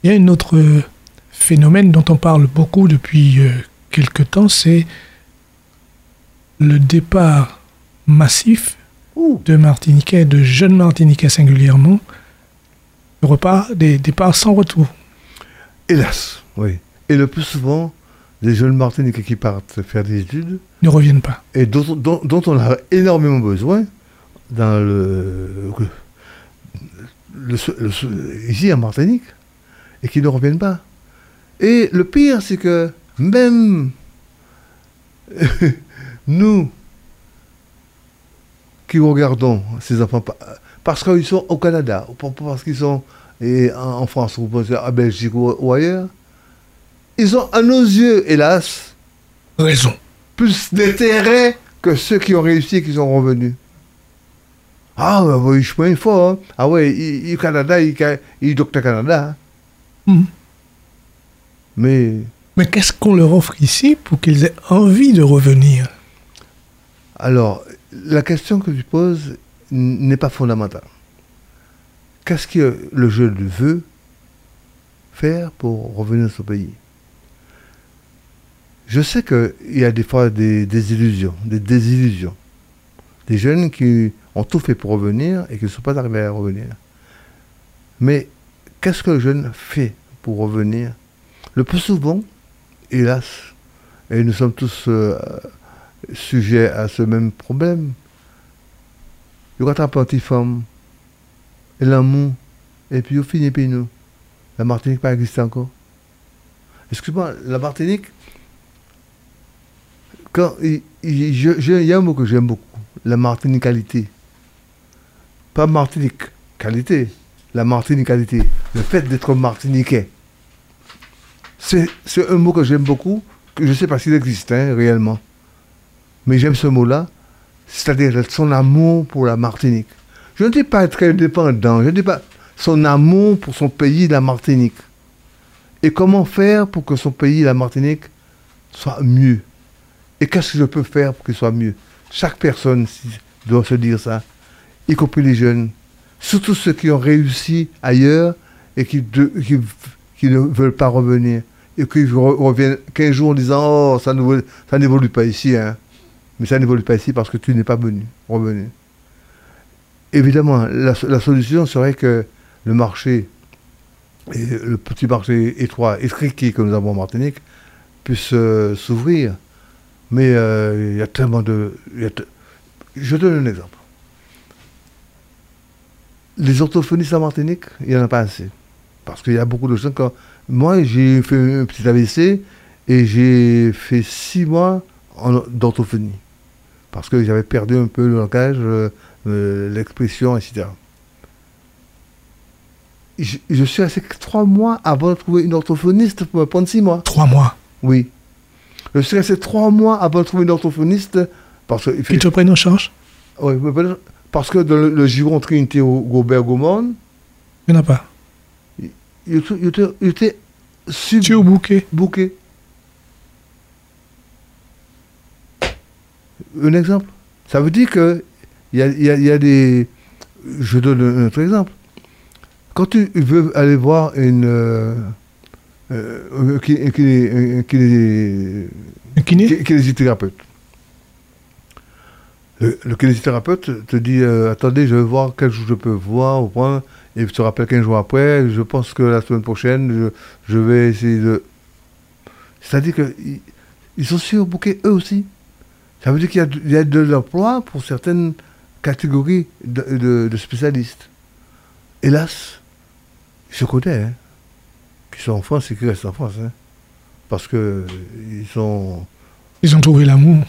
Il y a un autre phénomène dont on parle beaucoup depuis quelque temps, c'est le départ massif de Martiniquais, de jeunes Martiniquais singulièrement, des départs sans retour. Hélas, oui. Et le plus souvent, les jeunes Martiniquais qui partent faire des études ne reviennent pas. Et dont on a énormément besoin dans ici en Martinique, et qui ne reviennent pas. Et le pire, c'est que même nous qui regardons ces enfants, parce qu'ils sont au Canada, parce qu'ils sont en France, ou en Belgique ou ailleurs, ils ont à nos yeux, hélas, raison, plus d'intérêt que ceux qui ont réussi et qui sont revenus. Ah, oui, je suis fort. Hein. Ah ouais, il Canada, il docteur Canada. Hein. Mais qu'est-ce qu'on leur offre ici pour qu'ils aient envie de revenir? Alors, la question que tu poses n'est pas fondamentale. Qu'est-ce que le jeune veut faire pour revenir dans son pays? Je sais qu'il y a des fois des désillusions. Des jeunes qui ont tout fait pour revenir et qui ne sont pas arrivés à revenir. Mais qu'est-ce que le jeune fait pour revenir? Le plus souvent, hélas, et nous sommes tous sujets à ce même problème, il y a un petit femme, et l'amour, et puis au fin puis nous. La Martinique pas existe encore. Excuse-moi, la Martinique, quand il y a un mot que j'aime beaucoup, la martinicalité. Pas Martinique, qualité, la martinicalité, le fait d'être martiniquais. C'est un mot que j'aime beaucoup, que je ne sais pas s'il existe réellement. Mais j'aime ce mot-là, c'est-à-dire son amour pour la Martinique. Je ne dis pas être indépendant, je ne dis pas son amour pour son pays, la Martinique. Et comment faire pour que son pays, la Martinique, soit mieux? Et qu'est-ce que je peux faire pour qu'il soit mieux? Chaque personne doit se dire ça, y compris les jeunes. Surtout ceux qui ont réussi ailleurs et qui ne veulent pas revenir. Et qui reviennent 15 jours en disant « Oh, ça n'évolue pas ici. Hein. » Mais ça n'évolue pas ici parce que tu n'es pas revenu. Évidemment, la solution serait que le marché, et le petit marché étroit, étriqué que nous avons en Martinique, puisse s'ouvrir. Mais il y a tellement de... Je donne un exemple. Les orthophonistes en Martinique, il n'y en a pas assez. Parce qu'il y a beaucoup de gens... Moi, j'ai fait un petit AVC et j'ai fait 6 mois d'orthophonie. Parce que j'avais perdu un peu le langage, l'expression, etc. Je suis resté 3 mois avant de trouver une orthophoniste pour me prendre 6 mois. 3 mois? Oui. Je suis resté 3 mois avant de trouver une orthophoniste. Qui te prenne en charge? Oui, parce que dans le Giron Trinité au Gobert-Gaumont, il n'y en a pas. Il était bouquet. Un exemple. Ça veut dire que il y a des... Je donne un autre exemple. Quand tu veux aller voir un kinésithérapeute. Le kinésithérapeute te dit attendez, je vais voir quel jour je peux voir au point, et tu te rappelles 15 jours après, je pense que la semaine prochaine, je vais essayer de... C'est-à-dire qu'ils sont surbookés eux aussi. Ça veut dire qu'il y a de l'emploi pour certaines catégories de spécialistes. Hélas, je connais, hein, qui sont en France et qui restent en France. Hein, parce que ils ont trouvé l'amour.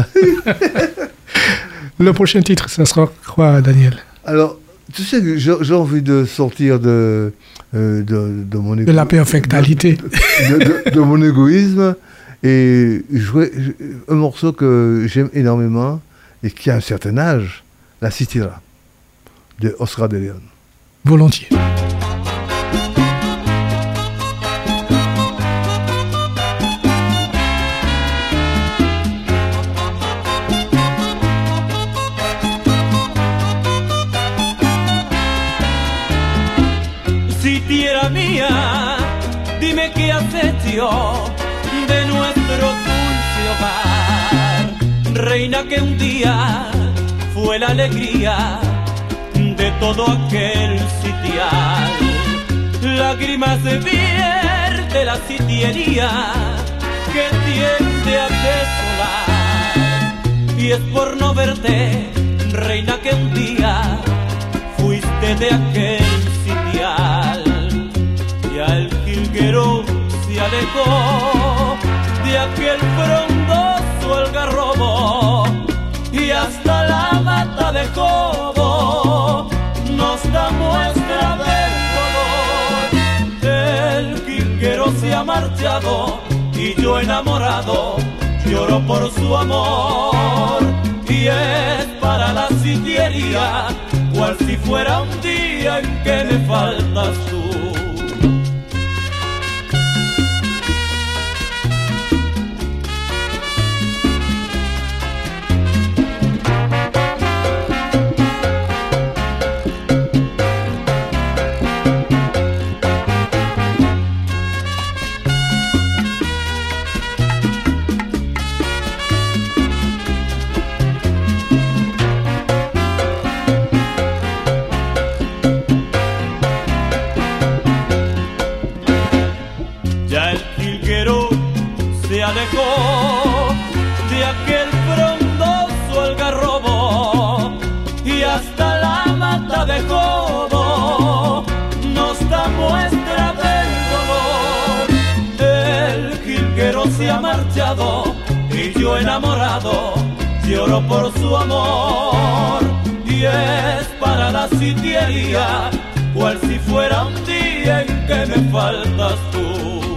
Le prochain titre, ça sera quoi, Daniel? Alors, tu sais que j'ai envie de sortir de mon égoïsme. De la perfectalité. De mon égoïsme et jouer un morceau que j'aime énormément et qui a un certain âge, La Citira, de Oscar de León. Volontiers. Si tierra mía, Dime qué has hecho de nuestro dulce hogar, reina que un día fue la alegría de todo aquel sitial. Lágrimas de vierte la sitiería que tiende a desolar, y es por no verte, reina, que un día fuiste de aquel sitial. Ya el jilguero se alejó de aquel frondoso algarrobo, y hasta la mata de cobo nos da muestra del dolor. El jilguero se ha marchado y yo enamorado lloro por su amor, y es para la sitiería cual si fuera un día en que me faltas tú. Alejó de aquel frondoso algarrobo, y hasta la mata de cobo nos da muestra del dolor. El jilguero se ha marchado y yo enamorado lloro por su amor, y es para la sitiería cual si fuera un día en que me faltas tú.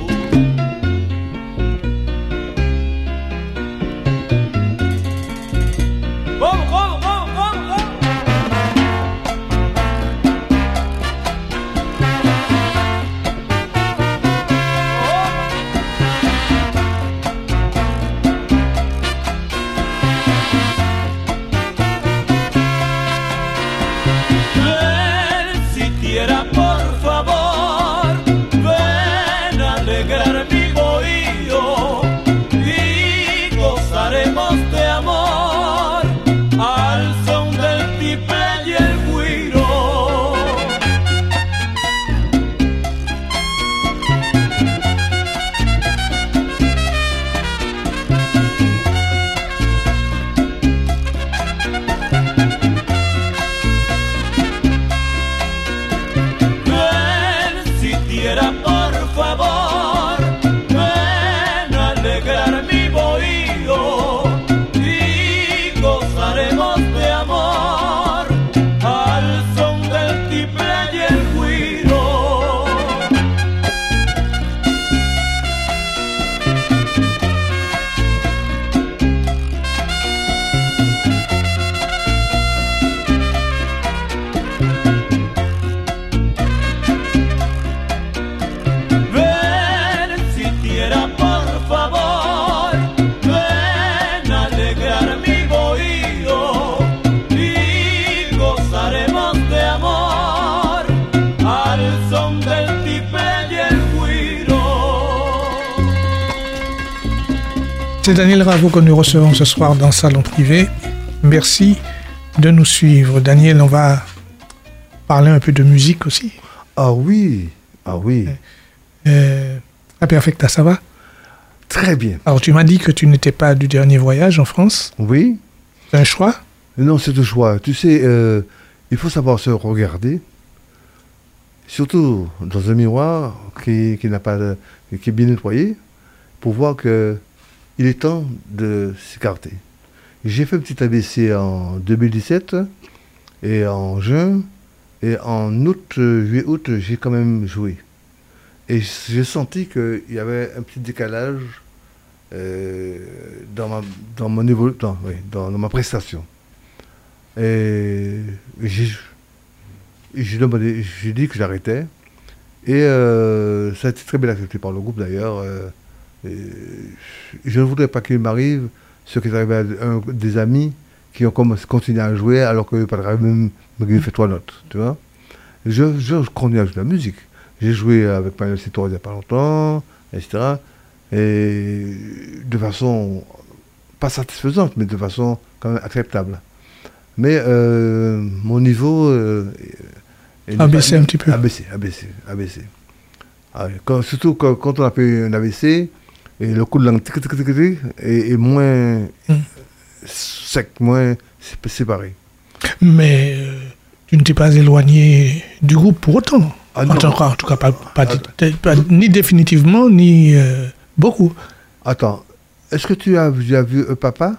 C'est Daniel Ravo que nous recevons ce soir dans Salon Privé. Merci de nous suivre. Daniel, on va parler un peu de musique aussi. Ah oui, ah oui. La Perfecta, ça va? Très bien. Alors, tu m'as dit que tu n'étais pas du dernier voyage en France. Oui. C'est un choix? Non, c'est un choix. Tu sais, il faut savoir se regarder, surtout dans un miroir qui n'a pas qui est bien nettoyé, pour voir que il est temps de s'écarter. J'ai fait un petit ABC en 2017 et en juin, et en août, juillet-août, j'ai quand même joué. Et j'ai senti qu'il y avait un petit décalage dans ma prestation. Et j'ai dit que j'arrêtais. Et ça a été très bien accepté par le groupe d'ailleurs. Je ne voudrais pas qu'il m'arrive ce qui est arrivé à des amis qui ont continué à jouer alors que le padre même me fait 3 notes, tu vois. Je continue à jouer de la musique. J'ai joué avec Manuel Citor il n'y a pas longtemps, etc. Et de façon pas satisfaisante, mais de façon quand même acceptable. Mais mon niveau a baissé un petit peu. A baissé. Surtout quand on a fait un AVC, et le coup de langue est moins sec, moins séparé. Mais tu ne t'es pas éloigné du groupe pour autant. En tout cas, pas ni définitivement, ni beaucoup. Attends, est-ce que tu as déjà vu un papa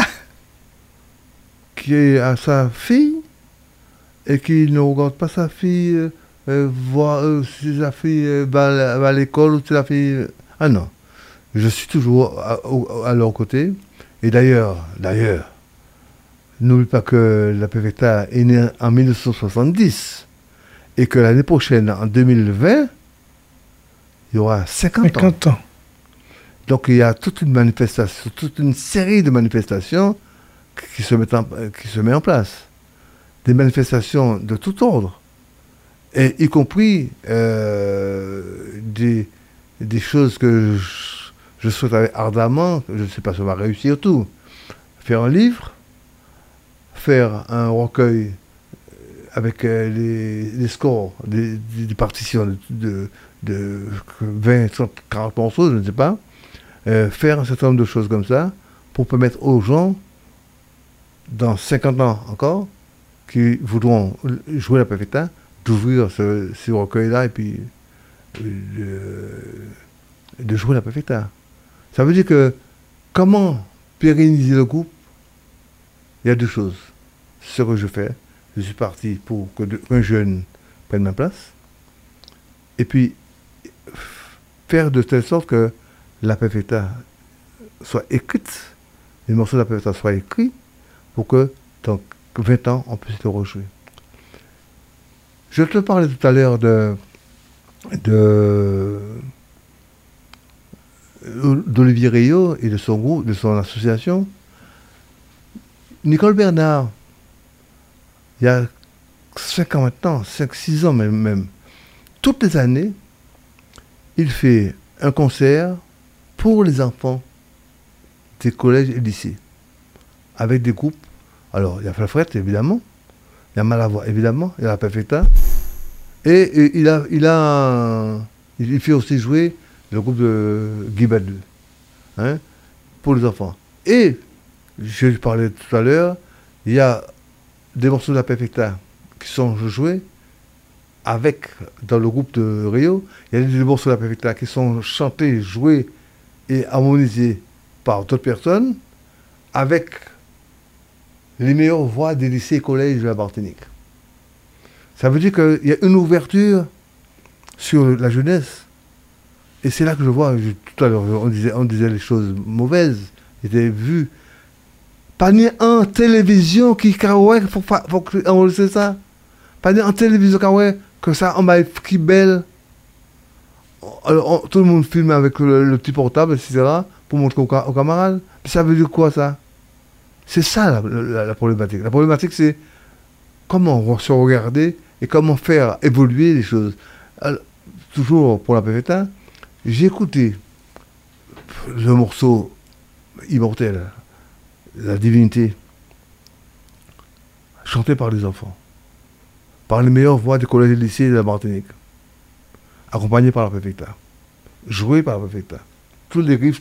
qui a sa fille et qui ne regarde pas sa fille voir si sa fille va à l'école ou si la fille... Ah non, je suis toujours à leur côté. Et d'ailleurs, n'oublie pas que la Perfecta est née en 1970 et que l'année prochaine, en 2020, il y aura 50 ans. Donc il y a toute une manifestation, toute une série de manifestations qui se met en place. Des manifestations de tout ordre, et y compris des choses que je souhaiterais ardemment, je ne sais pas si on va réussir tout. Faire un livre, faire un recueil avec les scores des partitions de 20, 30, 40 morceaux, je ne sais pas. Faire un certain nombre de choses comme ça pour permettre aux gens, dans 50 ans encore, qui voudront jouer la Perfecta, d'ouvrir ce recueil-là et puis de jouer la Perfecta. Ça veut dire que comment pérenniser le groupe? Il y a deux choses. Ce que je fais, je suis parti pour qu'un jeune prenne ma place, et puis faire de telle sorte que la Perfecta soit écrite, les morceaux de la Perfecta soient écrits, pour que dans 20 ans, on puisse le rejouer. Je te parlais tout à l'heure d'Olivier Rio et de son groupe, de son association. Nicole Bernard, il y a 5 ans maintenant, 5-6 ans même, toutes les années, il fait un concert pour les enfants des collèges et lycées, avec des groupes. Alors, il y a Flafrette, évidemment, il y a Malavoie, évidemment, il y a la Perfecta, et il fait aussi jouer le groupe de Guy Badu, hein, pour les enfants. Et, je parlais tout à l'heure, il y a des morceaux de la Perfecta qui sont joués dans le groupe de Rio. Il y a des morceaux de la Perfecta qui sont chantés, joués et harmonisés par d'autres personnes, avec les meilleures voix des lycées et collèges de la Martinique. Ça veut dire qu'il y a une ouverture sur la jeunesse. Et c'est là que je vois, tout à l'heure, on disait les choses mauvaises, étaient vues. Pas ni en télévision qui faut enregistrer ça. Pas ni en télévision que ça, on m'a écrit belle. Alors, tout le monde filme avec le petit portable, etc., pour montrer aux camarades. Puis ça veut dire quoi, ça? C'est ça la problématique. La problématique, c'est comment se regarder et comment faire évoluer les choses. Alors, toujours pour la Perfecta, j'ai écouté le morceau immortel, La Divinité, chanté par les enfants, par les meilleures voix des collèges et lycées de la Martinique, accompagné par la Perfecta, joué par la Perfecta. Tous les riffs,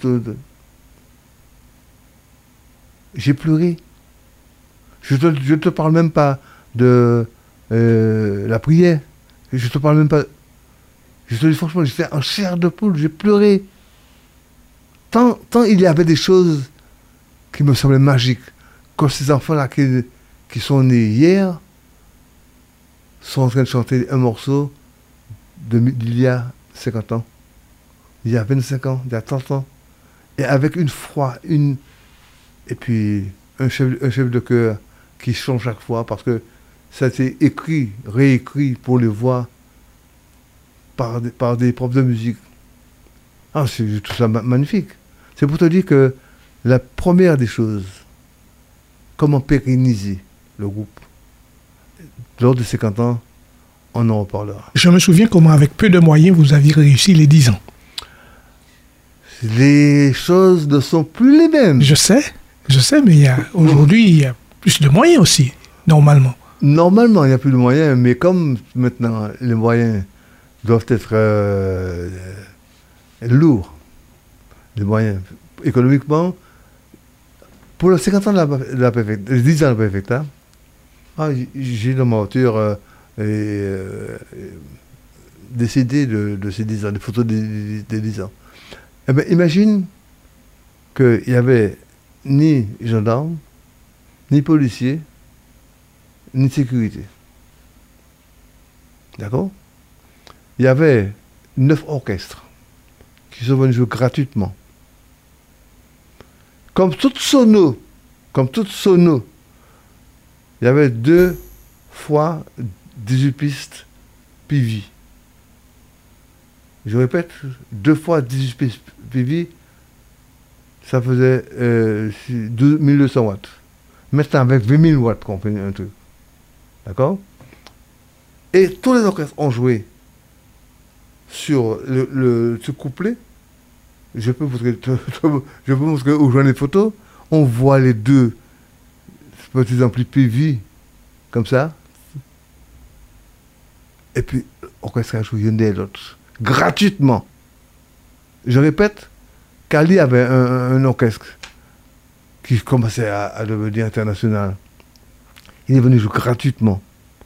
j'ai pleuré. Je ne te parle même pas de la prière. Je te parle même pas. Je te dis franchement, j'étais en chair de poule, j'ai pleuré. Tant il y avait des choses qui me semblaient magiques. Quand ces enfants-là qui sont nés hier sont en train de chanter un morceau d'il y a 50 ans, il y a 25 ans, il y a 30 ans. Et avec une foi, et puis un chef de chœur qui change chaque fois parce que ça a été écrit, réécrit pour les voix par des profs de musique. Ah, c'est tout ça magnifique. C'est pour te dire que la première des choses, comment pérenniser le groupe, lors de 50 ans, on en reparlera. Je me souviens comment, avec peu de moyens, vous aviez réussi les 10 ans. Les choses ne sont plus les mêmes. Je sais, mais aujourd'hui, il y a plus de moyens aussi, normalement. Normalement, il n'y a plus de moyens, mais comme maintenant, les moyens doivent être lourds, les moyens économiquement, pour les 50 ans de la préfecture, les 10 ans de la préfecture, j'ai dans ma voiture des CD de ces 10 ans, des photos des 10 ans. Eh bien, imagine qu'il n'y avait ni gendarmes, ni policiers, ni sécurité. D'accord? Il y avait 9 orchestres qui sont venus jouer gratuitement. Comme toute sono, il y avait 2 fois 18 pistes PV. Je répète, 2 fois 18 pistes PV, ça faisait 1200 watts. Maintenant, avec 20 000 watts, qu'on fait un truc. D'accord? Et tous les orchestres ont joué sur ce couplet. Je peux vous montrer où j'en ai des photos. On voit les 2 petits amplis PV, comme ça. Et puis, l'orchestre a joué l'un et l'autre, gratuitement. Je répète, Cali avait un orchestre qui commençait à devenir international. Il est venu jouer gratuitement.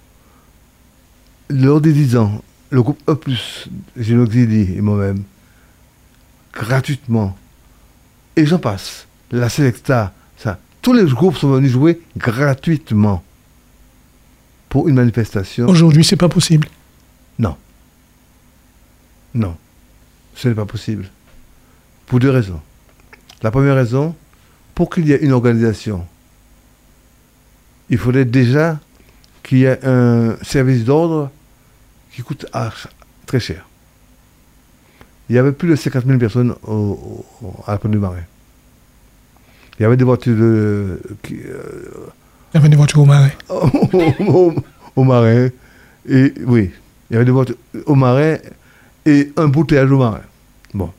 Lors des 10 ans, le groupe E+, Génoxidi et moi-même, gratuitement. Et j'en passe. La Selecta, ça. Tous les groupes sont venus jouer gratuitement pour une manifestation. Aujourd'hui, c'est pas possible. Non. Non. Ce n'est pas possible. Pour 2 raisons. La première raison, pour qu'il y ait une organisation, il faudrait déjà qu'il y ait un service d'ordre qui coûte très cher. Il y avait plus de 50 000 personnes à la Pointe du Marais. Il y avait des voitures Il y avait des voitures au Marais. au Marais. Et oui, il y avait des voitures au Marais et un bouteillage au Marais. Bon.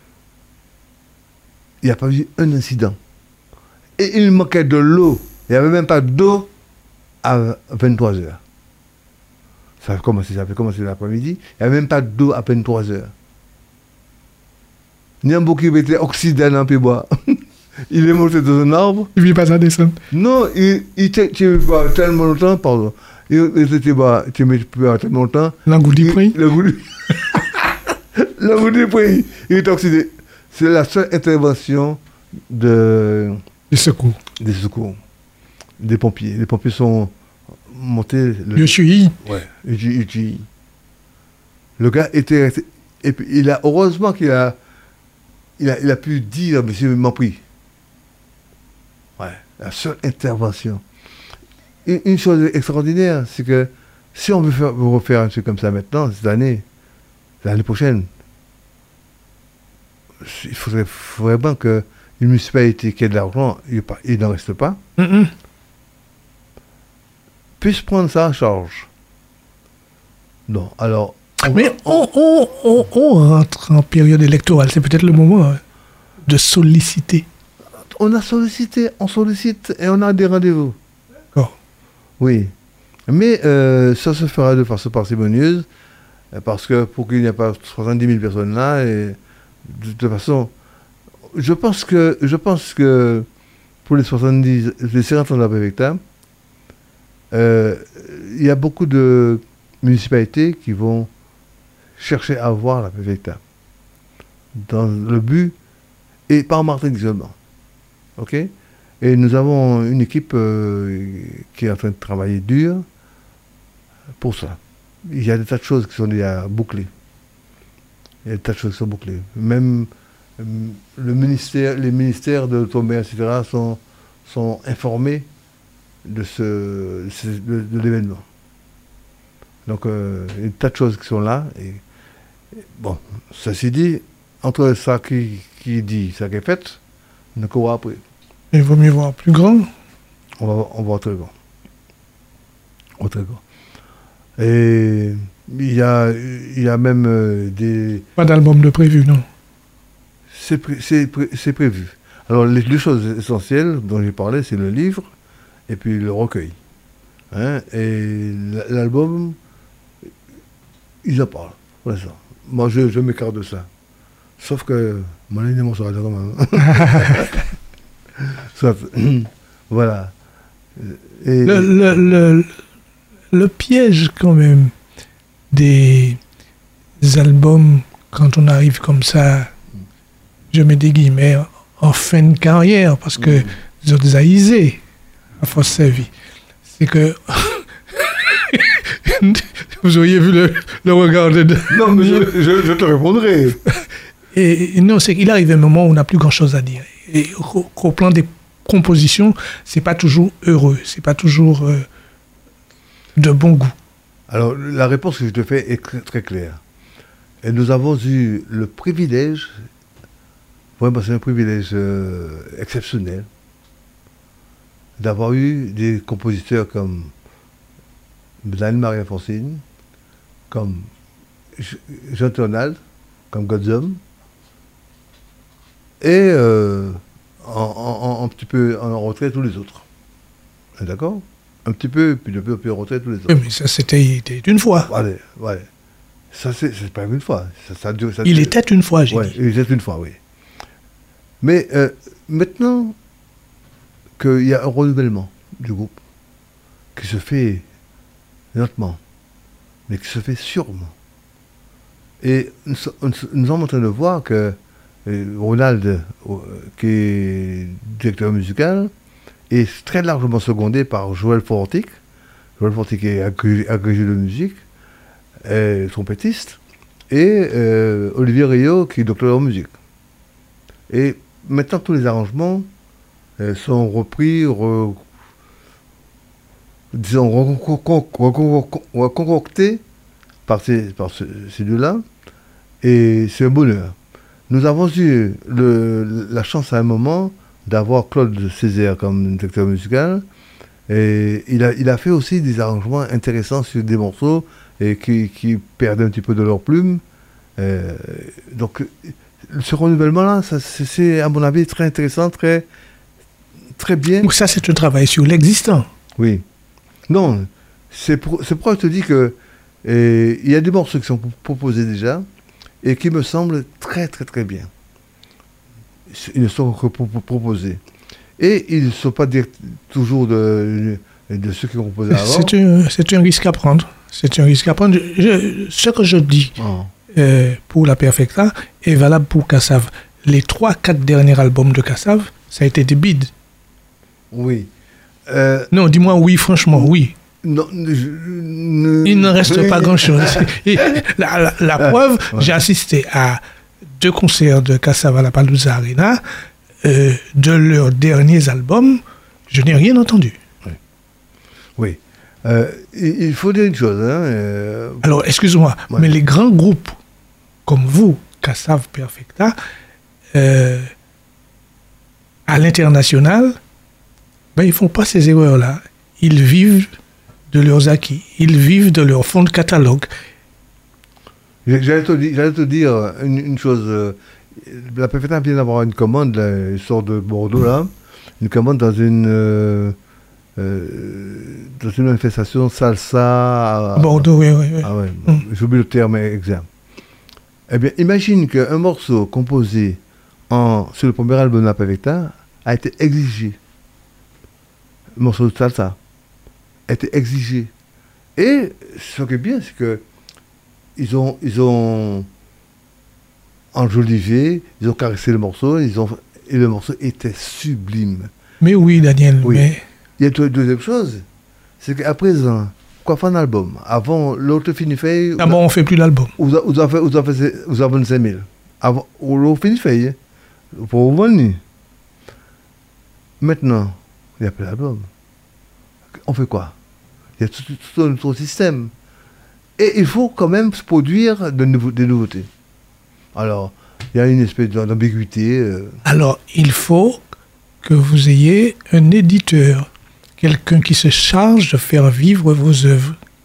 Il n'y a pas eu un incident. Et il manquait de l'eau. Il n'y avait même pas d'eau à 23h. Ça avait commencé l'après-midi. Il n'y avait même pas d'eau à 23h. Niambo qui était oxydé dans le bois. Il est monté dans un arbre. Il ne vit pas à descendre. Non, il était tellement longtemps, pardon. Il était tellement longtemps. L'angoudi pris. L'angoudi pris. Il est oxydé. C'est la seule intervention des secours. Des pompiers. Les pompiers sont montés. Je suis. Ouais, UGI. Le gars était resté. Et puis, heureusement qu'il a pu dire, monsieur m'a pris. Ouais, la seule intervention. Une chose extraordinaire, c'est que si on veut refaire un truc comme ça maintenant, cette année, l'année prochaine, il faudrait vraiment qu'une municipalité qui ait de l'argent, il n'en reste pas, puisse prendre ça en charge. Non, alors... Mais on rentre en période électorale, c'est peut-être le moment de solliciter. On sollicite et on a des rendez-vous. D'accord. Oui. Mais ça se fera de façon parcimonieuse, parce que pour qu'il n'y ait pas 70 000 personnes là, et de toute façon, je pense que pour les 50 ans de la préfecture, il y a beaucoup de municipalités qui vont chercher à voir la préfecture dans le but, et pas en Martinique seulement. OK? Et nous avons une équipe qui est en train de travailler dur pour ça. Il y a des tas de choses qui sont déjà bouclées. Même les ministères de l'Outre-mer, etc., sont informés de l'événement. Donc, il y a des tas de choses qui sont là. Et bon, ceci dit, entre ça qui dit, ça qui est fait, on ne court après. Il vaut mieux voir plus grand. On va très grand. Et il y a même des... Pas d'album de prévu, non? C'est prévu. Alors, les deux choses essentielles dont j'ai parlé, c'est le livre et puis le recueil. Hein, et l'album, ils en parlent. Voilà ça. Moi, je m'écarte de ça. Sauf que mon ami ne sera quand même. Soit, voilà. Et le piège, quand même, des albums, quand on arrive comme ça, je mets des guillemets, en fin de carrière, parce que ils ont déjà isé à force de sa vie. C'est que vous auriez vu le regard de... Non, mais je te répondrai. Et non, c'est qu'il arrive un moment où on n'a plus grand-chose à dire. Et au plan des compositions, c'est pas toujours heureux, c'est pas toujours de bon goût. Alors, la réponse que je te fais est très claire. Et nous avons eu le privilège, vraiment c'est un privilège exceptionnel, d'avoir eu des compositeurs comme Anne-Marie Alphonsine, comme Jean Tornald, comme Godzom, et un petit peu en retrait tous les autres. D'accord? Un petit peu, puis en retrait tous les autres. Oui, mais ça, c'était une fois. Ouais. Ça, c'est pas une fois. Ça dure. Il était une fois, j'ai dit. Il était une fois, oui. Mais maintenant qu'il y a un renouvellement du groupe qui se fait lentement, mais qui se fait sûrement. Et nous sommes en train de voir que Ronald, qui est directeur musical, est très largement secondé par Joël Fortic. Joël Fortic est agrégé de musique, trompettiste, et Olivier Rio, qui est docteur en musique. Et maintenant, tous les arrangements sont repris, concoctés par ces deux-là, et c'est un bonheur. Nous avons eu la chance à un moment d'avoir Claude Césaire comme directeur musical, et il a fait aussi des arrangements intéressants sur des morceaux et qui perdaient un petit peu de leur plume. Donc, ce renouvellement-là, c'est à mon avis très intéressant, très, très bien. Donc ça, c'est un travail sur l'existant. Oui. Non, c'est pourquoi je te dis que il y a des morceaux qui sont proposés déjà et qui me semblent très, très, très bien. Ils ne sont que proposés. Et ils ne sont pas toujours de ceux qui ont composé avant. C'est un risque à prendre. C'est un risque à prendre. Ce que je dis pour la Perfecta est valable pour Kassav. Les 3-4 derniers albums de Kassav, ça a été des bides. Oui. Non, dis-moi oui, franchement, oui. Non, il ne reste pas grand-chose. La preuve, j'ai assisté à 2 concerts de Kassav à la Palouza Arena. De leurs derniers albums, je n'ai rien entendu. Oui. Il faut dire une chose. Alors, excuse-moi, mais les grands groupes comme vous, Kassav Perfecta, à l'international, ils ne font pas ces erreurs-là. Ils vivent de leurs acquis. Ils vivent de leur fonds de catalogue. J'allais te dire une chose. La Perfecta vient d'avoir une commande, là, il sort de Bordeaux, là, une commande dans une manifestation salsa. Bordeaux, oui. Ah ouais, j'oublie le terme exact. Eh bien, imagine qu'un morceau composé sur le premier album de la Perfecta a été exigé. Le morceau de salsa a été exigé. Et ce qui est bien, c'est que ils ont enjolivé, ils ont caressé le morceau, et le morceau était sublime. Mais oui, Daniel, oui. Mais... Il y a une deuxième chose, c'est qu'à présent, quoi faire un album? Avant, l'autre finifei... D'abord, on ne fait plus l'album. Vous avez 25 000. Avant, l'autre finifei, pour vous venir. Maintenant, il n'y a plus d'album. On fait quoi? Il y a tout un autre système. Et il faut quand même produire des nouveautés. Alors, il y a une espèce d'ambiguïté. Alors, il faut que vous ayez un éditeur, quelqu'un qui se charge de faire vivre vos œuvres,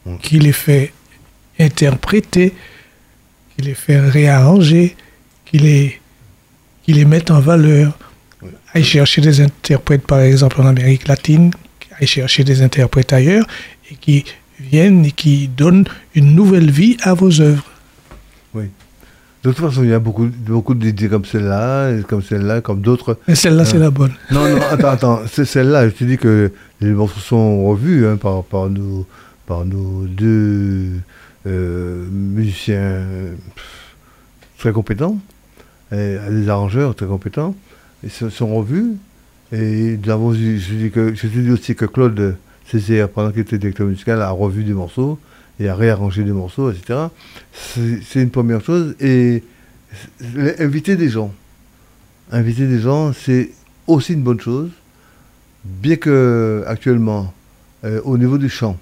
qui les fait interpréter, qui les fait réarranger, qui les met en valeur. Aller chercher des interprètes, par exemple, en Amérique latine, aller chercher des interprètes ailleurs, et qui viennent et qui donnent une nouvelle vie à vos œuvres. Oui. De toute façon, il y a beaucoup d'idées comme celle-là, comme d'autres. Mais celle-là, c'est la bonne. Non, attends, c'est celle-là. Je te dis que les morceaux sont revus par nos deux musiciens très compétents, et des arrangeurs très compétents. Ils sont revus. Et nous avons, je te dis aussi que Claude Césaire, pendant qu'il était directeur musical, a revu des morceaux et a réarrangé des morceaux, etc. C'est une première chose. Et inviter des gens, c'est aussi une bonne chose. Bien que actuellement, au niveau du chant,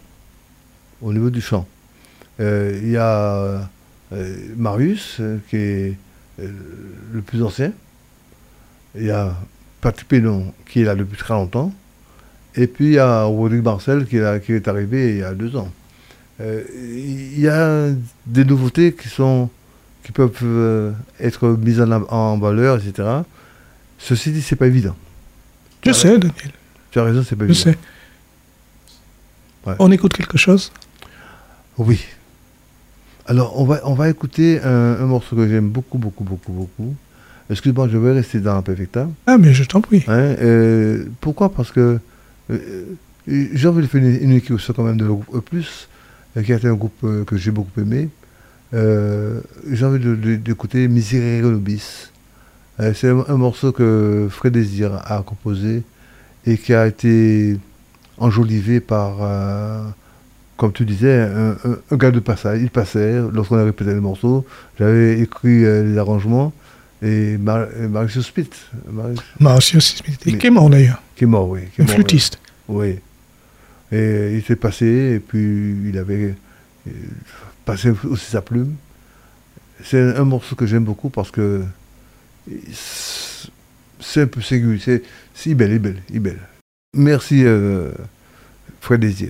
il y a Marius, qui est le plus ancien. Il y a Patrick Pénon, qui est là depuis très longtemps. Et puis il y a Rodrigue Marcel, qui est arrivé il y a 2 ans. Il y a des nouveautés qui peuvent être mises en valeur, etc. Ceci dit, c'est pas évident. Je sais, Daniel. Tu as raison, c'est pas Je évident. sais. Ouais. On écoute quelque chose? Oui. Alors, on va écouter un morceau que j'aime beaucoup. Excuse-moi, je vais rester dans la Perfecta. Ah, mais je t'en prie. Hein, pourquoi? Parce que j'ai envie de faire une équipe quand même de le groupe E+, qui a été un groupe que j'ai beaucoup aimé. J'ai envie d'écouter Miserere Nobis. C'est un morceau que Fred Désir a composé et qui a été enjolivé par, comme tu disais, un gars de passage. Il passait lorsqu'on a répété le morceau. J'avais écrit les arrangements et Mauricio Smith. Mauricio Smith, qui est mort d'ailleurs. Qui est mort, oui. Un flûtiste. Oui. Et il s'est passé, et puis il avait passé aussi sa plume. C'est un morceau que j'aime beaucoup parce que c'est un peu ségu, c'est si belle. Merci, Fred Désir.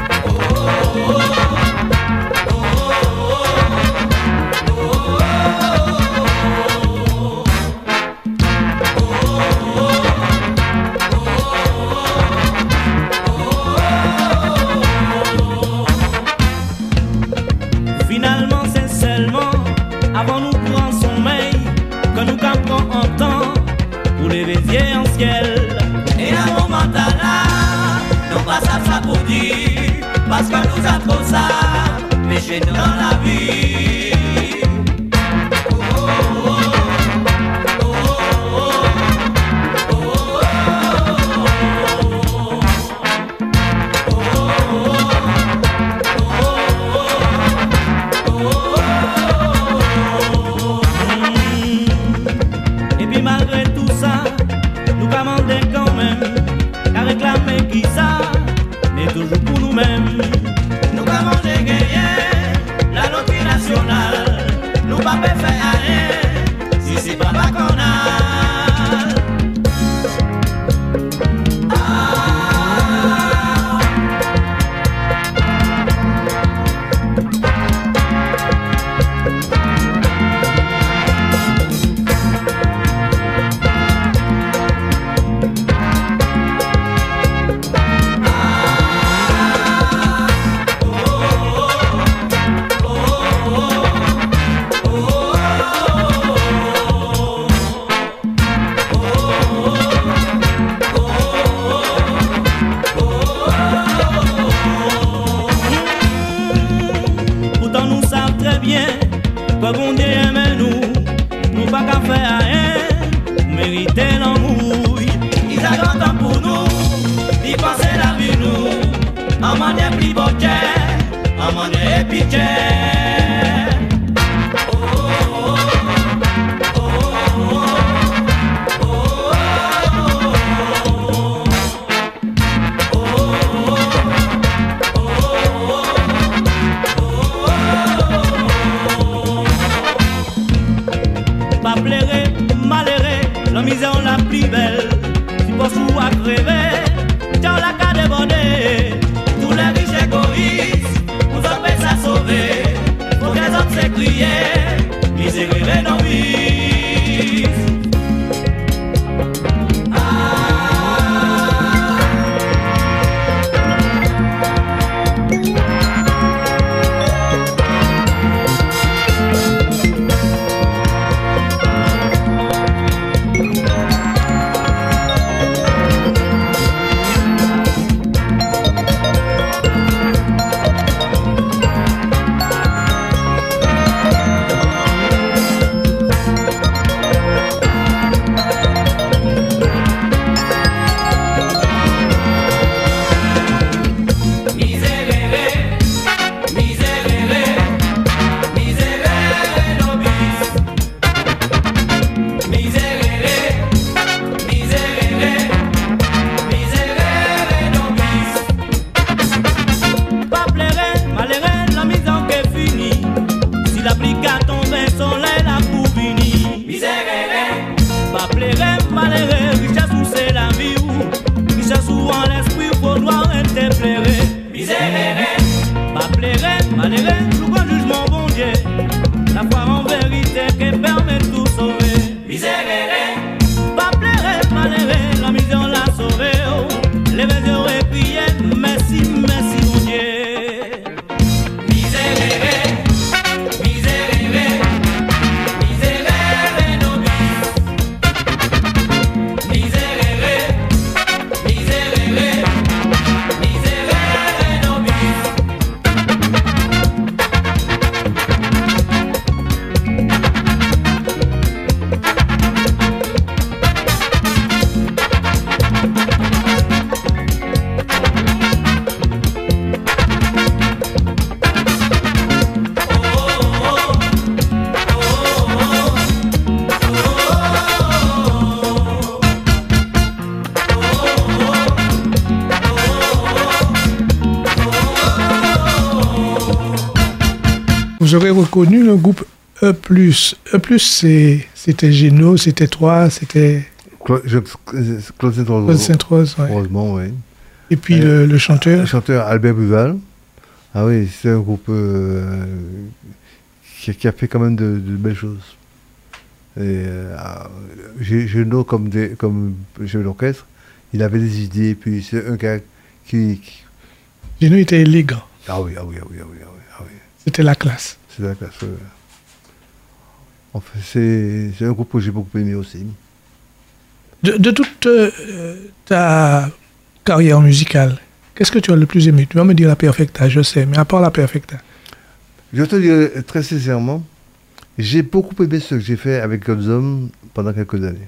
Finalement, c'est seulement avant nous prendre sommeil que nous campons en temps pour les veiller en ciel. Et à un moment là, nous passons ça pour dire, parce que nous a trop ça, péché dans la vie. Nous pas manger gagner la loterie nationale. Nous pas faire rien si c'est pas qu'on a. Tous les riches égoïstes, vous recueillir, miserere nobis. Vous aurez reconnu le groupe E+. E+, c'était Géno, c'était toi, c'était Claude Sainte-Rose. Ouais. Heureusement, oui. Et puis le chanteur Le chanteur Albert Buval. Ah oui, c'est un groupe qui a fait quand même de belles choses. Et Géno, comme chef d'orchestre, il avait des idées, puis c'est un gars qui... Géno était élégant. Ah oui. C'était la classe. C'est la classe. En fait, c'est un groupe que j'ai beaucoup aimé aussi. De toute ta carrière musicale, qu'est-ce que tu as le plus aimé? Tu vas me dire la Perfecta, je sais, mais à part la Perfecta. Je te dis très sincèrement, j'ai beaucoup aimé ce que j'ai fait avec Godzone pendant quelques années.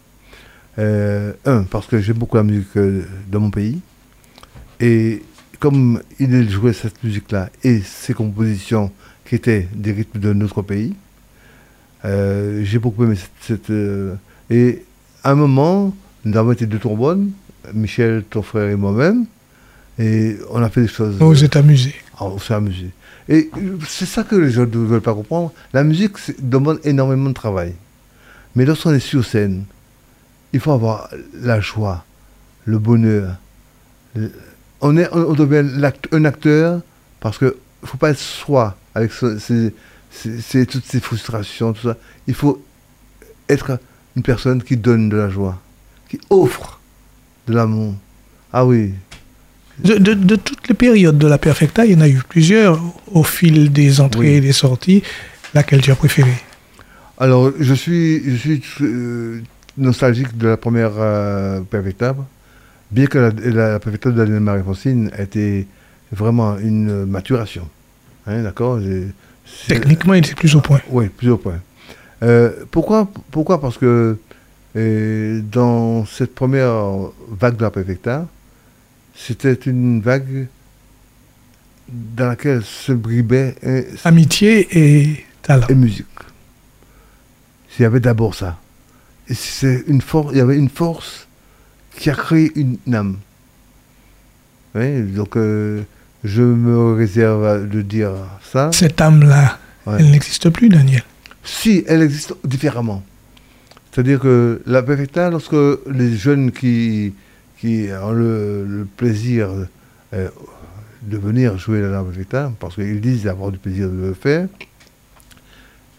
Parce que j'aime beaucoup la musique de mon pays. Et comme il jouait cette musique-là et ses compositions qui étaient des rythmes de notre pays, j'ai beaucoup aimé et à un moment, nous avons été deux trombones, Michel, ton frère et moi-même, et on a fait des choses... Vous êtes amusés. On s'est amusés. Et c'est ça que les gens ne veulent pas comprendre. La musique demande énormément de travail. Mais lorsqu'on est sur scène, il faut avoir la joie, le bonheur. On devient un acteur parce qu'il ne faut pas être soi avec toutes ces frustrations, tout ça. Il faut être une personne qui donne de la joie, qui offre de l'amour. Ah oui. De toutes les périodes de la Perfecta, il y en a eu plusieurs au fil des entrées et des sorties. Laquelle tu as préférée? Alors, je suis nostalgique de la première Perfecta, bien que la Perfecta de Daniel Marie-Francine a été vraiment une maturation. Hein, d'accord? Techniquement, il était plus au point. Oui, plus au point. Pourquoi? Parce que dans cette première vague de la Perfecta, c'était une vague dans laquelle se bribait amitié et talent. Et musique. Il y avait d'abord ça. Et il y avait une force qui a créé une âme. Oui, donc je me réserve de dire ça. Cette âme-là, elle n'existe plus, Daniel. Si, elle existe différemment. C'est-à-dire que la Perfecta, lorsque les jeunes qui ont le plaisir de venir jouer la Perfecta, parce qu'ils disent avoir du plaisir de le faire,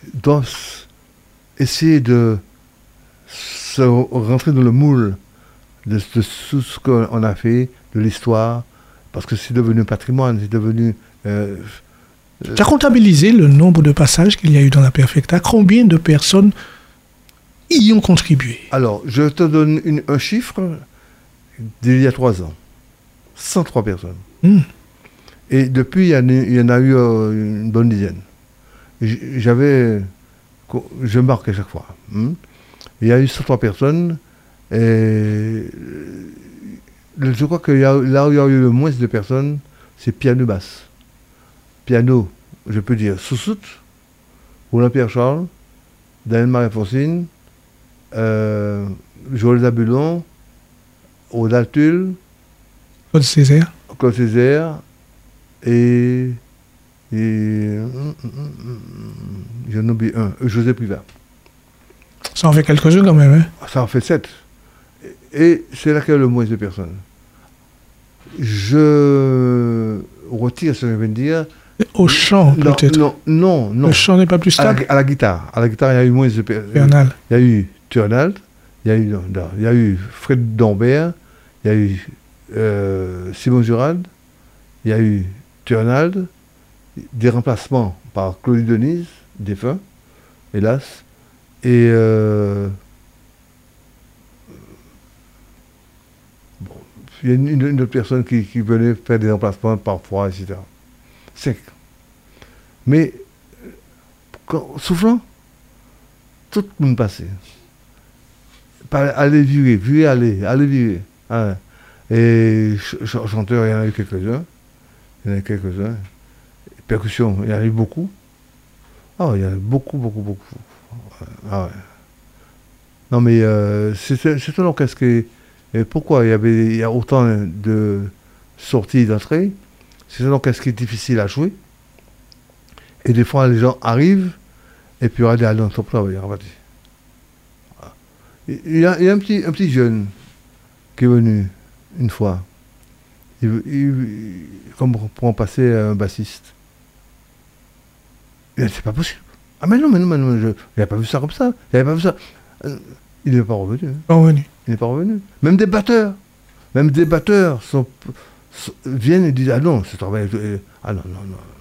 doivent essayer de se rentrer dans le moule de tout ce qu'on a fait, de l'histoire, parce que c'est devenu patrimoine, c'est devenu... Tu as comptabilisé le nombre de passages qu'il y a eu dans la Perfecta. Combien de personnes y ont contribué? Alors, je te donne un chiffre d'il y a 3 ans. 103 personnes. Et depuis, il y en a eu une bonne dizaine. Je marque à chaque fois. Il y a eu 103 personnes. Et je crois que là où il y a eu le moins de personnes, c'est piano-basse. Piano, je peux dire Soussout, Roland-Pierre Charles, Daniel Marie-Fonsine, Joël Zabulon, Rodal Tulle, Claude Césaire. Claude Césaire et j'en oublie un, José Privat. Ça en fait quelques-uns quand même. Hein? Ça en fait 7. Et c'est là qu'il y a le moins de personnes. Je retire ce que je viens de dire. Au chant, peut-être. Non. Le chant n'est pas plus stable. À la guitare. À la guitare, il y a eu moins de personnes. Bernal. Il y a eu Turnald, il y a eu Fred Dambert, il y a eu Simon Jurald, il y a eu Turnald, des remplacements par Claudie Denise, défunt, hélas, et il y a une autre personne qui venait faire des remplacements parfois, etc. 5. Mais, souvent, tout le monde passait. Aller virer, aller virer. Hein. Et chanteur, il y en a eu quelques-uns. Percussion, il y en a eu beaucoup. Ah, il y en a beaucoup. Ah ouais. Non, mais c'est un orchestre qui... Et pourquoi il y a autant de sorties et d'entrées? C'est un orchestre qui est difficile à jouer. Et des fois, les gens arrivent, et puis on va aller en top travail, on va dire. Il y a un petit jeune qui est venu une fois, comme pour en passer un bassiste. Il a dit, c'est pas possible. Ah mais non, je n'avais pas vu ça comme ça. Il n'est pas revenu. Il n'est pas revenu. Même des batteurs viennent et disent, ah non, ce travail... Ah non.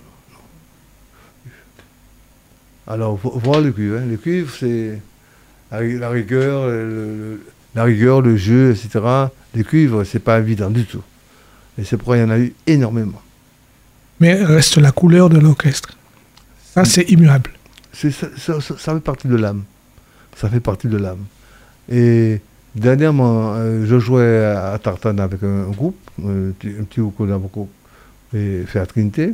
Alors, voir le cuivre. Hein. Le cuivre, c'est la rigueur, le jeu, etc. Les cuivres, c'est pas évident du tout. Et c'est pourquoi il y en a eu énormément. Mais reste la couleur de l'orchestre. Ça, c'est immuable. Ça fait partie de l'âme. Ça fait partie de l'âme. Et dernièrement, je jouais à Tartane avec un groupe, un petit groupe qu'on a beaucoup fait à Trinité.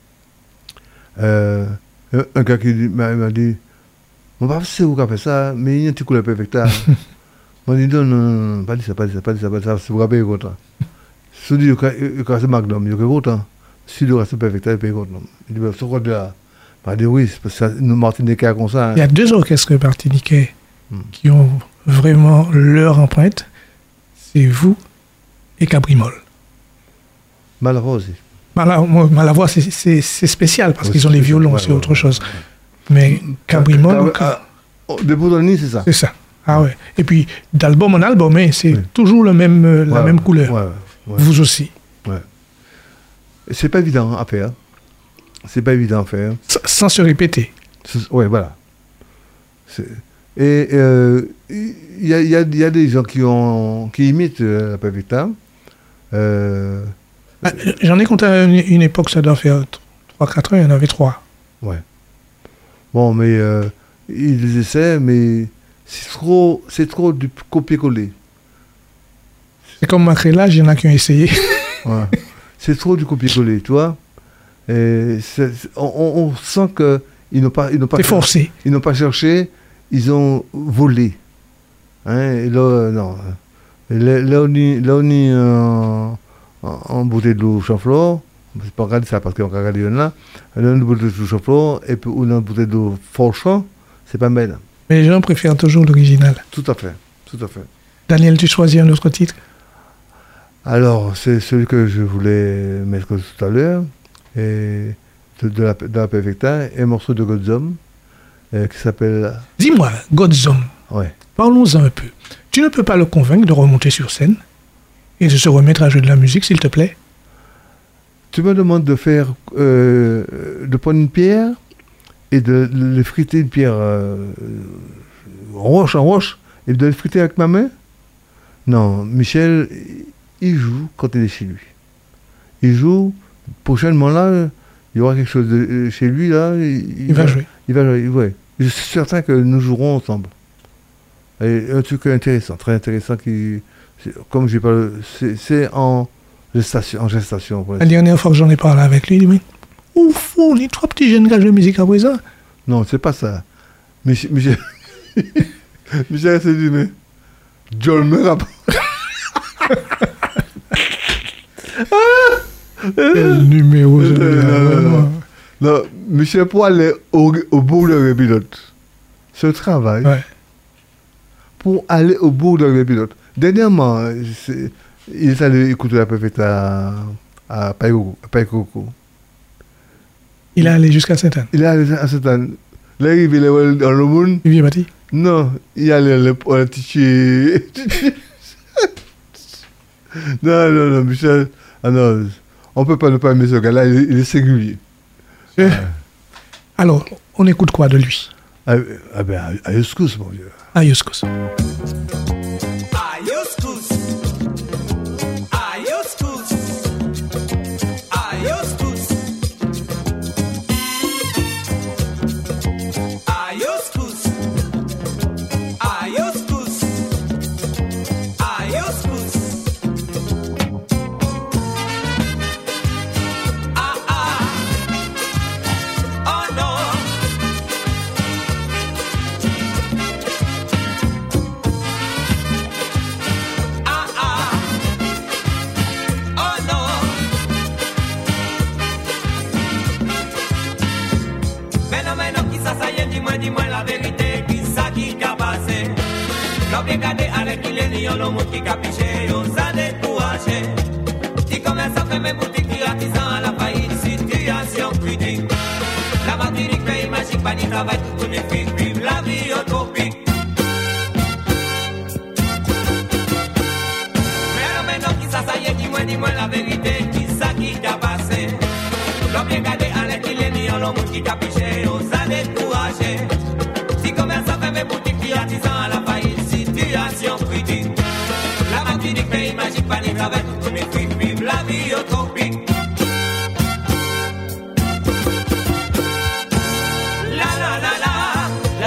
Un gars qui m'a dit, on va c'est vous qui a fait ça, mais il y a un petit coup de Perfecta. On dit non, pas dit ça, c'est vous qui avez content. Si vous dites que c'est Magnum, il y a content. Si le reste Perfecta, il paye content. Il dit, ce qu'on dit là, il dit oui, c'est parce que nous Martiniquais comme ça. Il y a 2 orchestres martiniquais qui ont vraiment leur empreinte. C'est vous et Cabrimol. Malavoie aussi. Malavoie, c'est spécial parce qu'ils ont les violons, c'est autre chose. Mais Cabrimol... De Bourdonni, c'est ça. C'est ça. Ah ouais. Et puis, d'album en album, c'est toujours la même couleur. Ouais. Vous aussi. Ouais. C'est pas évident à faire. Sans se répéter. Oui, voilà. Et il y a des gens qui imitent la Perfecta. J'en ai compté à une époque, ça doit faire 3-4 ans, il y en avait 3. Ouais. Bon, mais ils essaient, mais c'est trop du copier-coller. C'est comme Macrélage, il y en a qui ont essayé. Ouais. C'est trop du copier-coller, tu vois. Et on sent qu'ils n'ont pas c'est forcé. Ils n'ont pas cherché, ils ont volé. Hein, et là, non. Et là, on est en bouteille d'eau Chanflore. C'est pas regarder ça parce qu'on a regardé là. On a une bouteille d'eau Chanflore et puis on a une bouteille d'eau Forchamp. C'est pas mal. Mais les gens préfèrent toujours l'original. Tout à fait. Daniel, tu choisis un autre titre? Alors, c'est celui que je voulais mettre tout à l'heure, et de la Perfecta, et un morceau de Godzom, qui s'appelle... Dis-moi, Godzone, Ouais. parlons-en un peu. Tu ne peux pas le convaincre de remonter sur scène et de se remettre à jouer de la musique, s'il te plaît? Tu me demandes de faire... de prendre une pierre et de friter une pierre roche en roche et de le friter avec ma main? Non, Michel, il joue quand il est chez lui. Il joue, prochainement là, il y aura quelque chose chez lui là. Il va jouer. Il va jouer, ouais. Je suis certain que nous jouerons ensemble. Et un truc intéressant, très intéressant comme j'ai parlé, c'est en gestation. Pour La dernière fois que j'en ai parlé avec lui, il dit, ouf, on est trois petits jeunes gars de musique à présent. Non, c'est pas ça. Michel s'est dit, mais John me rappelle. Quel numéro celui-là. Non, Michel, pour aller au bout d'un pilote, ce travail, Ouais. pour aller au bout d'un pilote. Dernièrement, il est allé écouter la préfète à Païkoko. Il est allé jusqu'à Sainte-Anne. Il est allé à Sainte-Anne. Là, il est dans le monde. Il vient bâti. Non, il est allé à Tiché. Non, Michel. Ah non, on ne peut pas ne pas aimer ce gars-là, il est singulier. Alors, on écoute quoi de lui? Ah ben, à Yoskous, mon vieux. À Yoskos. Dis-moi la vérité, qui ça qui a passé? L'homme gardé avec qui les nions, le monde qui a piché, on s'est découragé. Si commerce fait mes boutiques, qui artisans à la faillite, situation critique. La Martinique, pays magique, pas ni travail, tout bénéfique, vive la vie utopique. Mais alors maintenant, qui ça y est, dis-moi la vérité, qui ça qui a passé? L'homme gardé avec qui les nions, le monde qui a piché, on s'est découragé. Si commerce fait mes boutiques, qui artisans à la faillite, situation critique. La Martinique, pays magique, pas ni travail, tout bénéfique, vive la vie utopique. La la la la,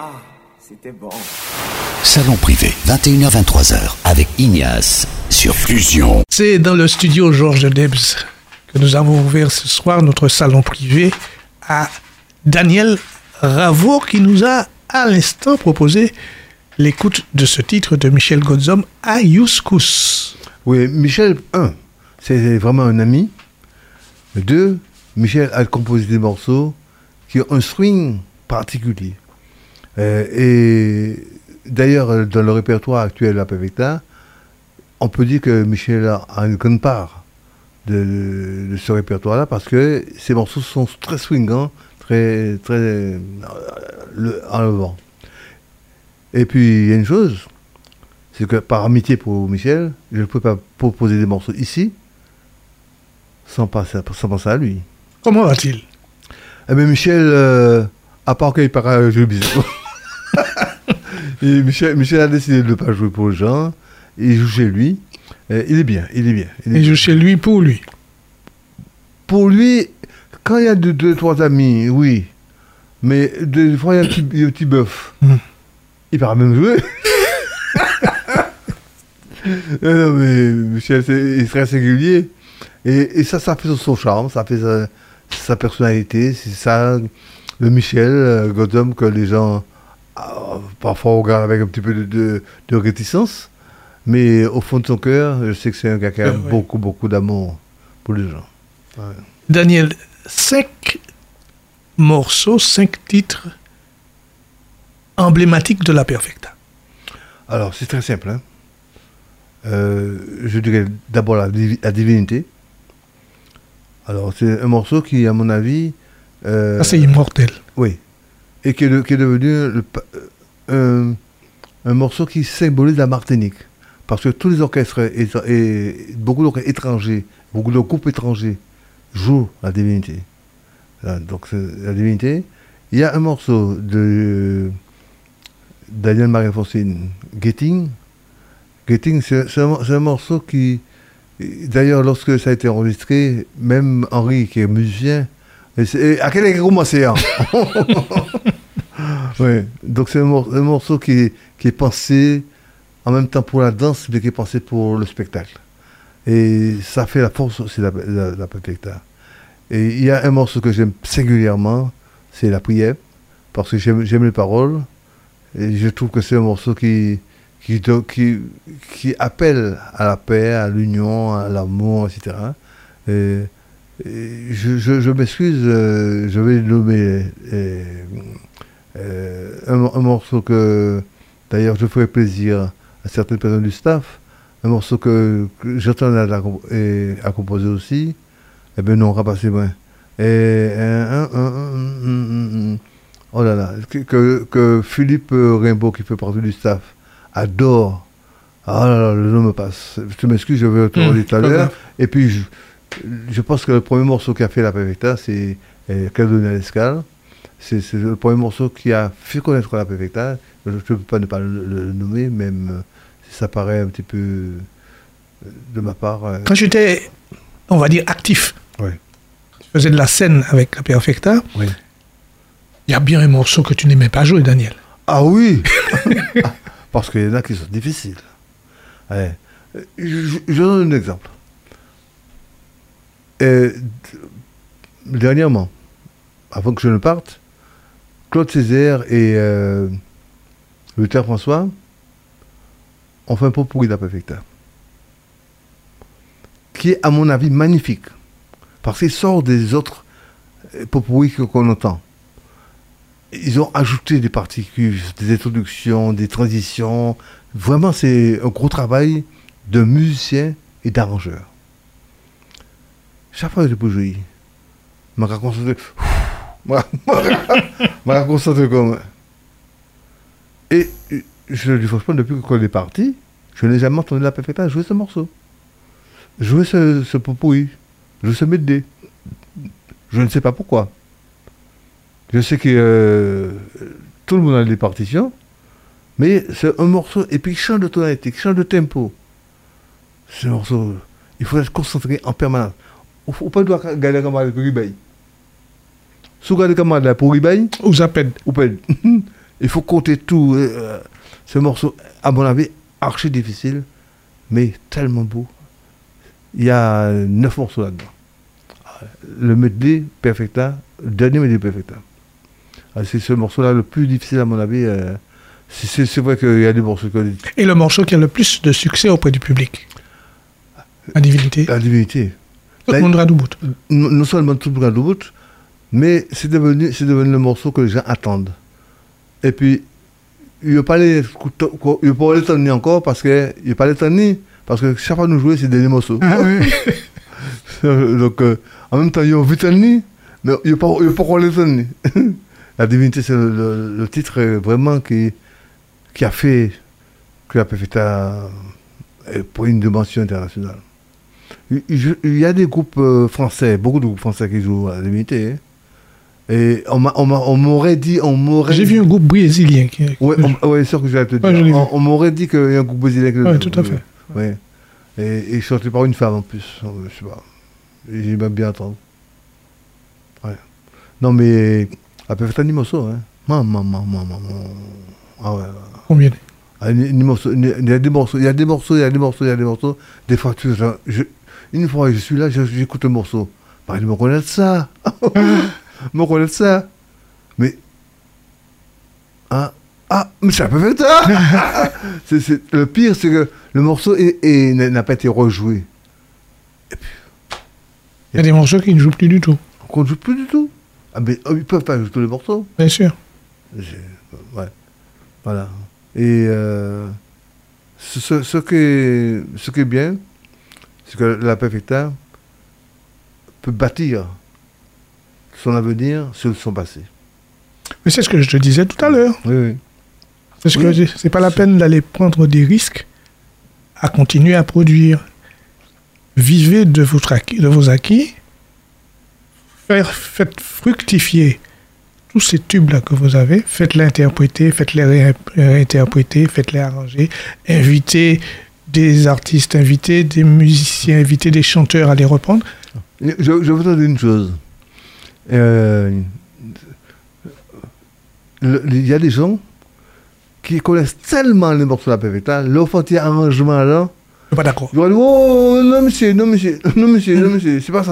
c'était bon. Salon privé, 21h-23h, avec Ignace sur Fusion. C'est dans le studio Georges Debs que nous avons ouvert ce soir notre salon privé à Daniel Ravo qui nous a à l'instant proposé l'écoute de ce titre de Michel Godzom, Ayouscous. Oui, Michel, c'est vraiment un ami. 2, Michel a composé des morceaux qui ont un swing particulier. Et d'ailleurs, dans le répertoire actuel de la Perfecta, on peut dire que Michel a une grande part de ce répertoire-là parce que ces morceaux sont très swingants, très enlevants. Et puis, il y a une chose, c'est que par amitié pour Michel, je ne peux pas proposer des morceaux ici sans penser à lui. Comment va-t-il? Eh bien, Michel, à part qu'il paraît jouer bizarre. Et Michel a décidé de ne pas jouer pour les gens. Il joue chez lui. Il est bien. Il joue chez lui pour lui. Pour lui, quand il y a deux, trois amis, oui. Mais des fois, il y a un petit bœuf. Il paraît même jouer. Non, mais Michel, il est très singulier. Et ça fait son charme, ça fait sa personnalité. C'est ça, le Michel Godzom que les gens parfois regardent avec un petit peu de réticence. Mais au fond de son cœur, je sais que c'est un gars qui a beaucoup d'amour pour les gens. Ouais. Daniel, 5 morceaux, 5 titres emblématiques de la Perfecta. Alors, c'est très simple. Hein. Je dirais d'abord la divinité. Alors, c'est un morceau qui, à mon avis... ça, c'est immortel. Oui. Et qui est devenu un morceau qui symbolise la Martinique. Parce que tous les orchestres et beaucoup d'orchestres étrangers, beaucoup de groupes étrangers jouent la divinité. Là, donc, c'est la divinité. Il y a un morceau de Daniel Marie-Alphonsine, Getting. Getting, c'est un morceau qui... D'ailleurs, lorsque ça a été enregistré, même Henri, qui est musicien, à quel est commencé hein? Oui, donc c'est un morceau qui est pensé en même temps pour la danse, mais qui est pensé pour le spectacle. Et ça fait la force aussi de la Perfecta. Et il y a un morceau que j'aime singulièrement, c'est la prière, parce que j'aime les paroles, et je trouve que c'est un morceau qui appelle à la paix, à l'union, à l'amour, etc. Et je m'excuse, je vais nommer un morceau que, d'ailleurs, je ferai plaisir à certaines personnes du staff, un morceau que j'entends à composer aussi. Eh bien non, rapassez-moi. Oh là là, que Philippe Rimbaud, qui fait partie du staff, adore. Ah là là, le nom me passe. Je m'excuse, je vais te redire tout à l'heure. Et puis, je pense que le premier morceau qui a fait la Perfecta, c'est Calédonie à l'escale. C'est le premier morceau qui a fait connaître la Perfecta. Je ne peux pas ne pas le nommer, même si ça paraît un petit peu de ma part. Quand j'étais, on va dire, actif, oui. Je faisais de la scène avec la Perfecta. Oui. Il y a bien un morceau que tu n'aimais pas jouer, Daniel. Ah oui. Parce qu'il y en a qui sont difficiles. Ouais. Je donne un exemple. Dernièrement, avant que je ne parte, Claude Césaire et Luther François ont fait un pot pourri de la Perfecta, qui est à mon avis magnifique, parce qu'il sort des autres pot pourris qu'on entend. Ils ont ajouté des particules, des introductions, des transitions. Vraiment, c'est un gros travail de musicien et d'arrangeur. Chaque fois que je peux jouer, je me concentre comme... Et je le dis franchement, depuis qu'on est parti, je n'ai jamais entendu la Perfecta jouer ce morceau. Jouer ce pot-pourri, jouer ce medley. Je ne sais pas pourquoi. Je sais que tout le monde a des partitions, mais c'est un morceau, et puis il change de tonalité, il change de tempo. Ce morceau, il faut être concentré en permanence. Il ne faut pas regarder comme pour Ribaï. Si vous regardez comme pour Ribaï, ou Zaped. Il Il faut compter tout. Ce morceau, à mon avis, archi difficile, mais tellement beau. Il y a 9 morceaux là-dedans. Le medley Perfecta, le dernier medley Perfecta. C'est ce morceau-là le plus difficile, à mon avis. C'est vrai qu'il y a des morceaux que... Et le morceau qui a le plus de succès auprès du public? La divinité. La divinité. Tout le monde radoute. Non seulement tout le monde radoute, mais c'est devenu le morceau que les gens attendent. Et puis, il n'y a pas les tenir encore parce que chaque fois que nous jouons, c'est des derniers morceaux. Ah, oui. Donc, en même temps, ils ont vu tenir, mais il n'y a pas encore les tenir. La divinité, c'est le titre vraiment qui a fait que la Perfecta pour une dimension internationale. Il y a des groupes français, beaucoup de groupes français qui jouent à la divinité. Hein. Et on m'aurait dit... J'ai vu un groupe brésilien qui... Oui, c'est sûr que je vais te dire. Ouais, on m'aurait dit qu'il y a un groupe brésilien qui... Oui, tout à fait. Ouais. Et chanté par une femme en plus. Je sais pas. J'aime bien entendre. Ouais. Non, mais... La Perfecta ni morceau, hein. Maman. Ah ouais. Combien? Il y a des morceaux. Des fois, une fois, je suis là, j'écoute un morceau. Bah, ils me connaissent ça. Mais... mais c'est la Perfecta. Le pire, c'est que le morceau n'a pas été rejoué. Et puis, il y a des morceaux qui ne jouent plus du tout. Qu'on ne joue plus du tout. Ah, mais ils peuvent pas jouer tous les morceaux. Bien sûr. Ouais. Voilà. Et ce qui est bien, c'est que la Perfecta peut bâtir son avenir sur son passé. Mais c'est ce que je te disais tout à l'heure. Oui. C'est ce que je dis. C'est pas la peine d'aller prendre des risques à continuer à produire. Vivez de vos acquis. Faites fructifier tous ces tubes-là que vous avez. Faites-les interpréter, faites-les réinterpréter, faites-les arranger. Invitez des artistes, invitez des musiciens, invitez des chanteurs à les reprendre. Je vous dire une chose. Il y a des gens qui connaissent tellement les morceaux de la Perfecta, leur font-ils arrangement là. Je suis pas d'accord. Ils vont dire, oh, non monsieur, c'est pas ça.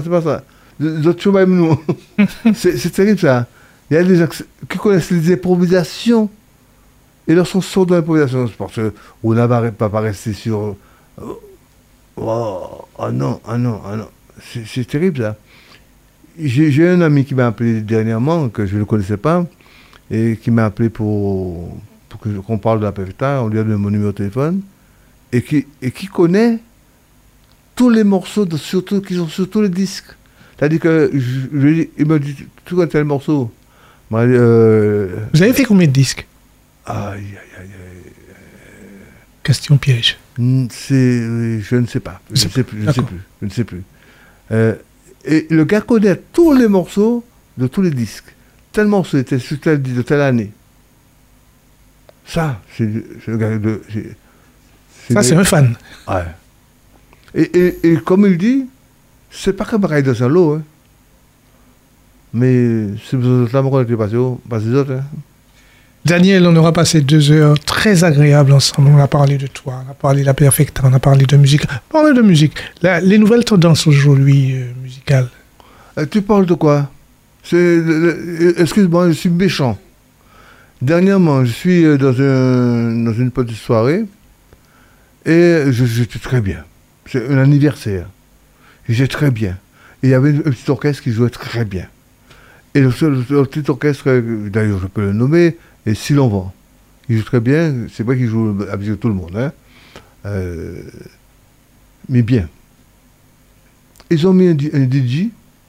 C'est terrible ça. Il y a des gens qui connaissent les improvisations et leur sont dans l'improvisation. Parce qu'on n'a pas resté sur. Non. C'est terrible ça. J'ai un ami qui m'a appelé dernièrement, que je ne le connaissais pas, et qui m'a appelé pour qu'on parle de la Perfecta. On lui a donné mon numéro de téléphone, et qui connaît tous les morceaux, surtout qui sont sur tous les disques. C'est-à-dire que il m'a dit, tu connais tel morceau. Vous avez fait combien de disques? Aïe. Question piège. Je ne sais pas. Je ne sais plus. Et le gars connaît tous les morceaux de tous les disques. Tel morceau était sur tel disque de telle année. Ça, c'est le gars de... C'est un fan. Ouais. Et comme il dit, c'est pas comme pareil dans un lot, hein. Mais c'est besoin de la mort de pas les autres. Hein. Daniel, on aura passé 2 heures très agréables ensemble. On a parlé de toi, on a parlé de la Perfecta, on a parlé de musique. Parlons de musique. Les nouvelles tendances aujourd'hui musicales. Tu parles de quoi? Excuse-moi, je suis méchant. Dernièrement, je suis dans une petite soirée et j'étais très bien. C'est un anniversaire. J'étais très bien. Et il y avait un petit orchestre qui jouait très bien. Et le petit orchestre, d'ailleurs je peux le nommer, est Sylvain. Il joue très bien, c'est vrai qu'il joue avec tout le monde, hein. Mais bien. Ils ont mis un DJ.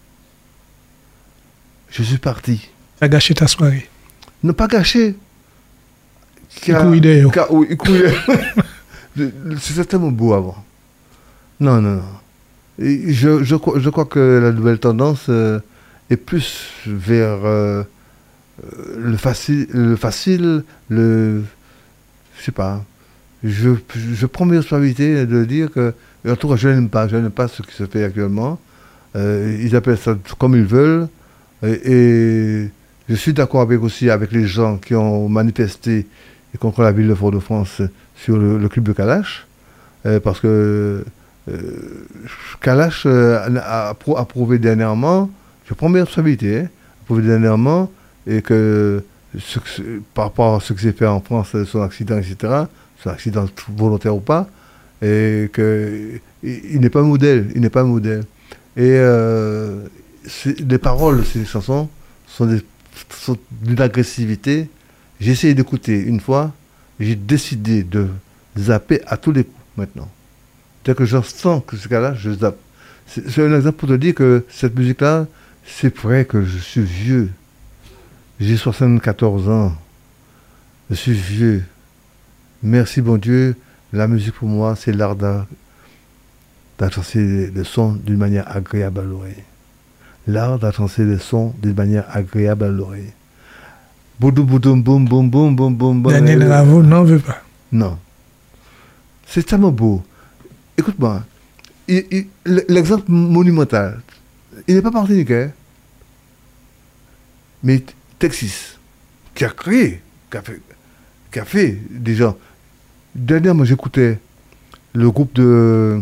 Je suis parti. Tu as gâché ta soirée. Non, pas gâché. Il couillait. Oui, il couillait. C'était tellement beau avant. Non. Et je crois que la nouvelle tendance est plus vers le facile, je sais pas. Je prends mes responsabilités de dire que, en tout cas, je n'aime pas ce qui se fait actuellement. Ils appellent ça comme ils veulent. Et Je suis d'accord aussi avec les gens qui ont manifesté contre la ville de Fort-de-France sur le club de Kalash, parce que Kalash a prouvé dernièrement, je prends mes responsabilités, a prouvé dernièrement, et que par rapport à ce qui s'est fait en France, son accident, etc., son accident volontaire ou pas, et qu'il n'est pas modèle, Et les paroles de ces chansons sont d'une agressivité. J'ai essayé d'écouter une fois, j'ai décidé de zapper à tous les coups maintenant. Dès que je sens que ce cas-là, je zappe. C'est un exemple pour te dire que cette musique-là, c'est vrai que je suis vieux. J'ai 74 ans. Je suis vieux. Merci bon Dieu. La musique pour moi, c'est l'art d'agencer le son d'une manière agréable à l'oreille. L'art d'agencer le son d'une manière agréable à l'oreille. Boudou boum boum boum boum boum boum. Daniel Ravo n'en veut pas. Non. C'est tellement beau. Écoute-moi. L'exemple monumental. Il n'est pas martiniquais. Mais Texas, qui a créé, qui a fait des gens. Dernièrement, j'écoutais le groupe de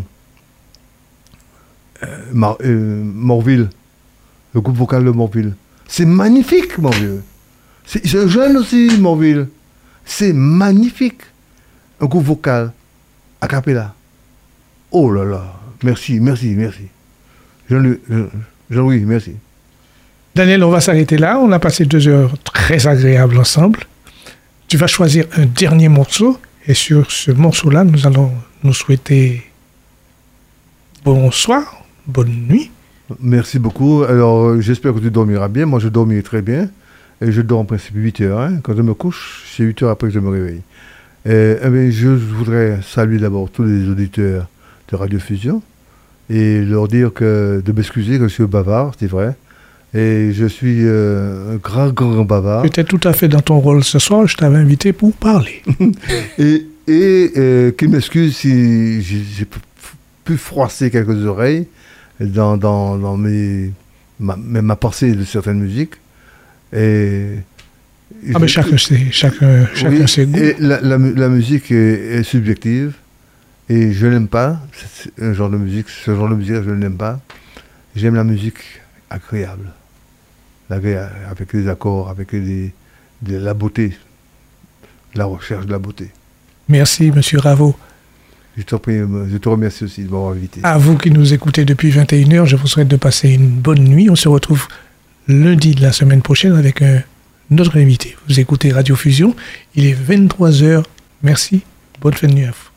Morville, le groupe vocal de Morville. C'est magnifique, mon vieux. C'est jeune aussi, Morville. C'est magnifique. Un groupe vocal, a cappella. Oh là là, merci. Jean-Louis, merci. Daniel, on va s'arrêter là. On a passé 2 heures très agréables ensemble. Tu vas choisir un dernier morceau. Et sur ce morceau-là, nous allons nous souhaiter bonsoir, bonne nuit. Merci beaucoup. Alors, j'espère que tu dormiras bien. Moi, je dormirai très bien. Et je dors en principe 8 heures. Hein. Quand je me couche, c'est 8 heures après que je me réveille. Je voudrais saluer d'abord tous les auditeurs de Radio Fusion et leur dire de m'excuser que je suis bavard, c'est vrai. Et je suis un grand bavard. Tu étais tout à fait dans ton rôle ce soir, je t'avais invité pour parler. et qu'ils m'excusent si j'ai pu froisser quelques oreilles dans ma pensée de certaines musiques. Mais chacun ses goûts. Et la musique est subjective et je n'aime pas ce genre de musique, je ne l'aime pas. J'aime la musique agréable. Avec les accords, avec la beauté, la recherche de la beauté. Merci, Monsieur Ravo. Je te remercie aussi de m'avoir invité. À vous qui nous écoutez depuis 21h, je vous souhaite de passer une bonne nuit. On se retrouve lundi de la semaine prochaine avec un autre invité. Vous écoutez Radio Fusion, il est 23h. Merci, bonne fin de nuit à vous.